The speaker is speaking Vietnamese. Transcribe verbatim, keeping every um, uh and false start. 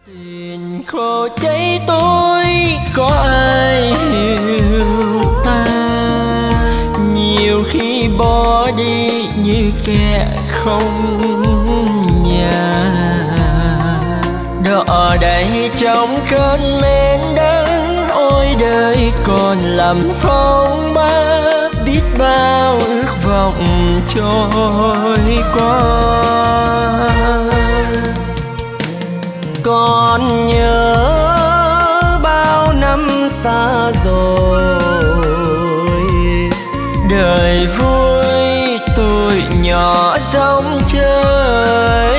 Tình khô cháy tôi có ai hiểu ta, nhiều khi bỏ đi như kẻ không nhà. Đỏ đầy trong cơn men đắng, ôi đời còn lắm phong ba, biết bao ước vọng trôi qua. Còn nhớ bao năm xa rồi, đời vui tôi nhỏ giống chơi.